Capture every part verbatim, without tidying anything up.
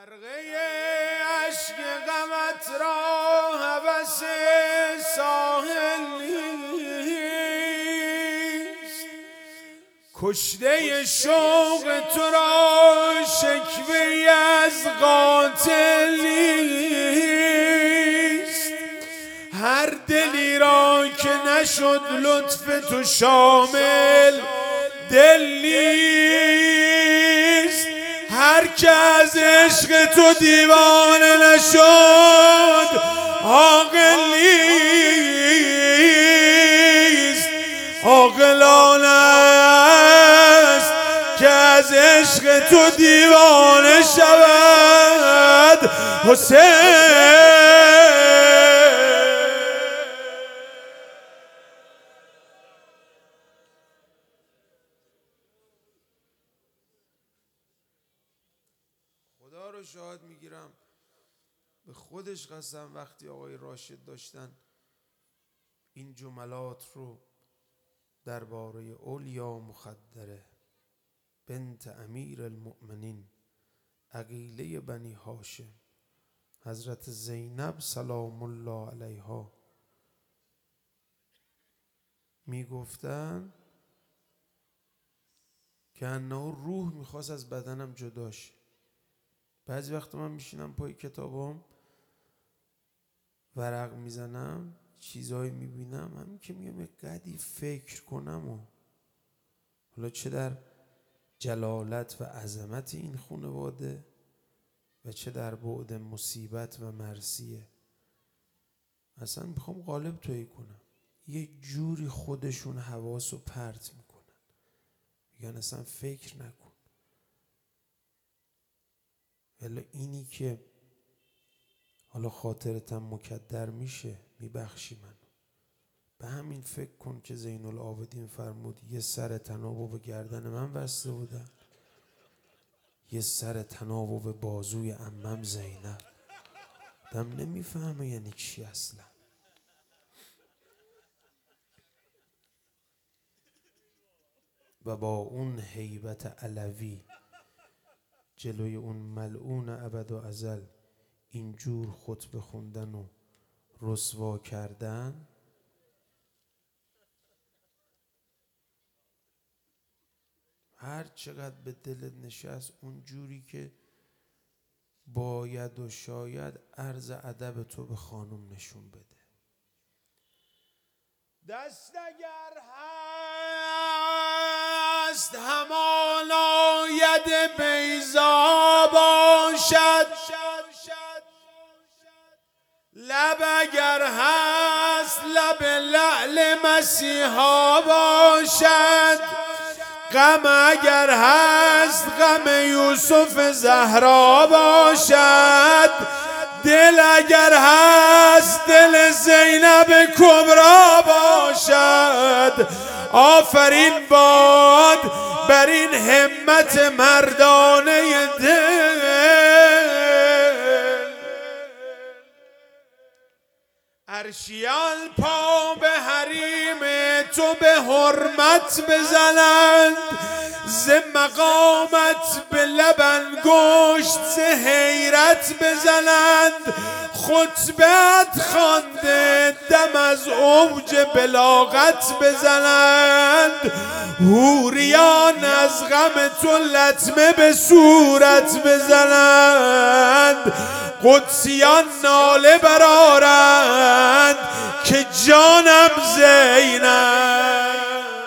غرقه عشق غمت را هوس ساحل نیست، کشته شوق تو را شکوه از قاتل نیست. هر دلی را که نشد لطف تو شامل دل نیست، هر که از عشق تو دیوانه نشد عاقل نیست. عاقلانه است که از عشق تو دیوانه شود حسین. خدا رو شاهد میگیرم، به خودش قسم، وقتی آقای راشد داشتن این جملات رو درباره اولیا مخدره بنت امیر المؤمنین عقیله بنی هاشم حضرت زینب سلام الله علیها میگفتن که انه روح میخواست از بدنم جداش. بعضی وقت من میشینم پای کتابم ورق میزنم، چیزایی میبینم، همین که میگم یک قدی فکر کنم و حالا چه در جلالت و عظمت این خانواده و چه در بعد مصیبت و مرثیه، اصلا میخوام قالب تویی کنم. یک جوری خودشون حواسو پرت میکنن، میگن اصلا فکر نکن. ولی اینی که حالا خاطرتم مکدر میشه میبخشی منو، به همین فکر کن که زین العابدین فرمود یه سر تنابو به گردن من بسته بودن، یه سر تنابو به بازوی عمم زینب. دم نمیفهمه یعنی چی اصلا. و با اون هیبت علوی جلوی اون ملعون ابد و ازل اینجور خطبه خوندن و رسوا کردن، هر چقدر به دلت نشست اون جوری که باید و شاید عرض ادب تو به خانم نشون بده. دست اگر هست همانا ید بیضا باشد، لب اگر هست لب لعل مسیحا باشد، غم اگر هست غم یوسف زهرا باشد، دل اگر هست دل زینب کبرا باشد. آفرین باد بر این همت مردانه دل. عرشیان پا به حریم تو به حرمت بزنند، ز مقامت به لب انگشت ز حیرت بزنند. خطبت خوانده دم از اوج بلاغت بزنند، حوریان از غم تو لطمه به صورت بزنند. قدسیان ناله برآرند که جانم زینب.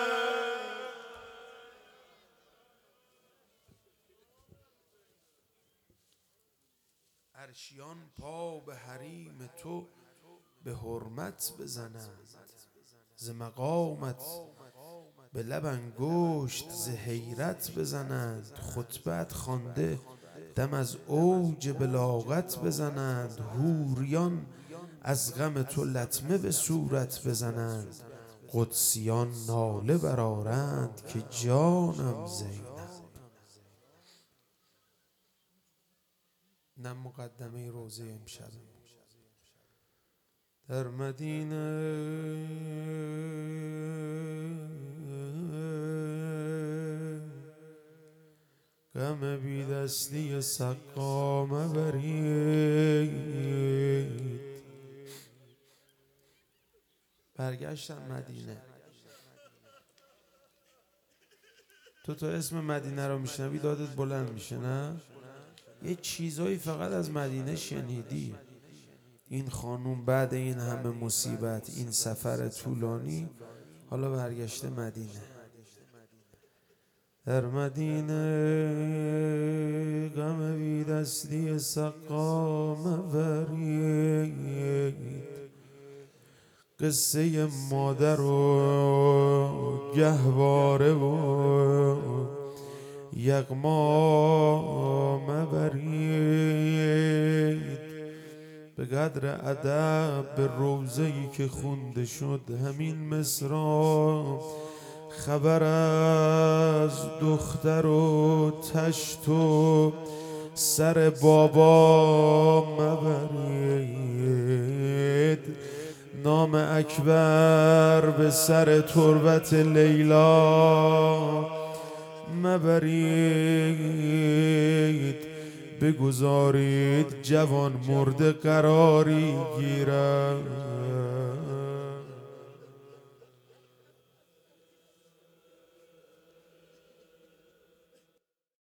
عرشیان پا به حریم تو به حرمت بزنند، ز مقامت به لب انگشت ز حیرت بزنند. خطبت خوانده دم از اوج بلاغت بزنند، حوریان از غم تو لطمه به صورت بزنند. قدسیان ناله برآرند که جانم زینب. نه مقدمه روزه امشب در مدینه غم بی دستی سقا مبرید. برگشتم مدینه. تو تا اسم مدینه رو میشنوی دادت بلند میشه نه؟ یه چیزایی فقط از مدینه شنیدی. این خانوم بعد این همه مصیبت، این سفر طولانی، حالا برگشته مدینه. در مدینه غم بی دستی سقا مبرید. قصه مادر و گهواره و یغما مبرید. به قدر ادب به روضه‌ای که خونده شد همین مصرع، خبر از دختر و تشت و سر بابا مبرید. نام اکبر به سر تربت لیلا مبرید. بگذارید جوان مرده قراری گیرد.